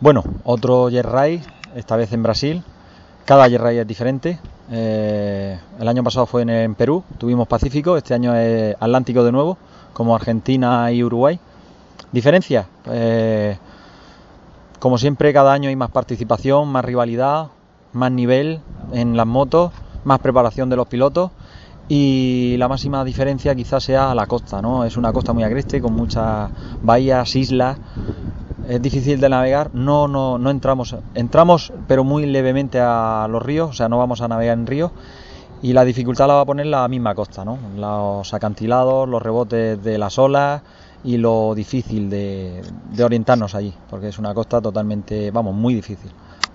Bueno, otro jet ride, esta vez en Brasil. Cada jet ride es diferente. El año pasado fue en Perú, tuvimos Pacífico, este año es Atlántico de nuevo, como Argentina y Uruguay. ¿Diferencias? Como siempre, cada año hay más participación, más rivalidad, más nivel en las motos, más preparación de los pilotos. Y la máxima diferencia quizás sea la costa, ¿no? Es una costa muy agreste, con muchas bahías, islas. Es difícil de navegar, no entramos pero muy levemente a los ríos, o sea, no vamos a navegar en ríos, y la dificultad la va a poner la misma costa, ¿no? Los acantilados, los rebotes de las olas y lo difícil de orientarnos allí, porque es una costa totalmente, vamos, muy difícil.